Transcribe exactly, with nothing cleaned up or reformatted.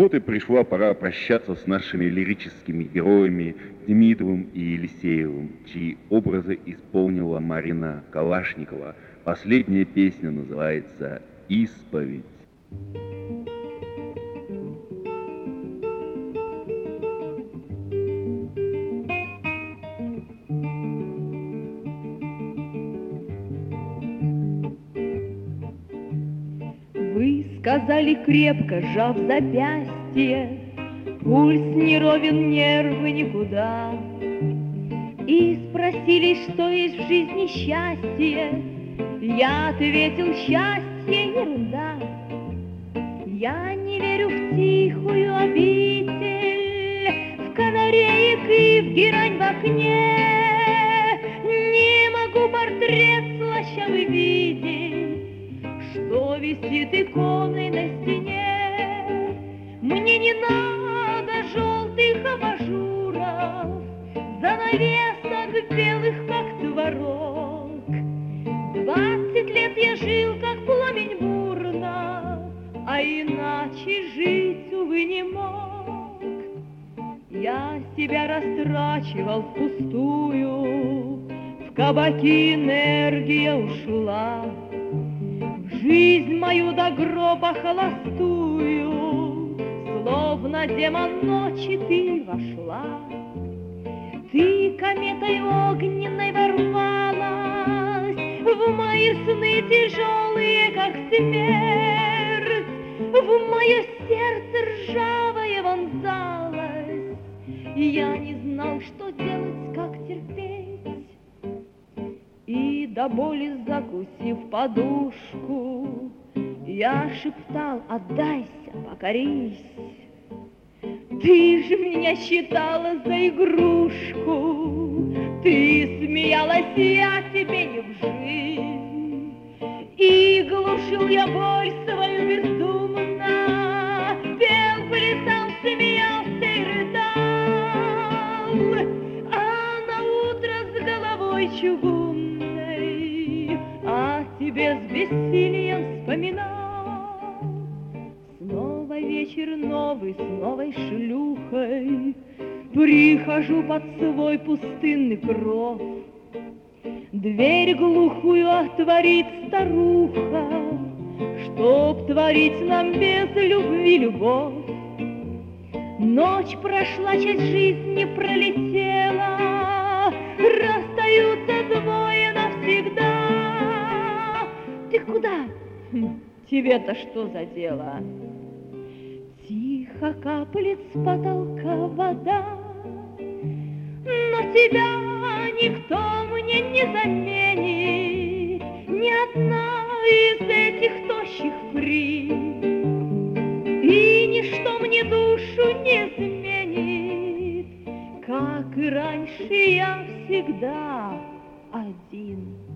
Вот и пришла пора прощаться с нашими лирическими героями Демидовым и Елисеевым, чьи образы исполнила Марина Калашникова. Последняя песня называется «Исповедь». Вы сказали крепко, сжав запястье, пульс не ровен, нервы никуда. И спросили, что есть в жизни счастье. Я ответил, счастье ерунда. Я не верю в тихую обитель, в канареек и в герань в окне. Не могу портрет слащавый видеть, что висит иконой на стене. Мне не надо желтых абажуров, занавесок белых, как творог. Двадцать лет я жил, как пламень бурно, а иначе жить, увы, не мог. Я себя растрачивал впустую, в кабаки энергия ушла. В жизнь мою до гроба холостую, словно демон ночи ты вошла. Ты кометой огненной ворвалась в мои сны тяжелые, как смерть, в мое сердце ржавое вонзалась, и я не знал, что делать, как терпеть. И до боли закусив подушку, я шептал: отдайся, покорись. Ты же меня считала за игрушку, ты смеялась, я тебе не в жизнь. И глушил я боль свою бездумно, пел, плясал, смеялся и рыдал. А наутро с головой чугунной о тебе с бессилием вспоминал. Снова вечер новый, с новой шлюхой прихожу под свой пустынный кров. Дверь глухую отворит старуха, чтоб творить нам без любви любовь. Ночь прошла, часть жизни пролетела, расстаются двое навсегда. Ты куда? Тебе-то что за дело? Тихо каплет с потолка вода, но тебя никто мне не заменит, ни одна из этих тощих фри. И ничто мне душу не изменит, как и раньше я всегда один.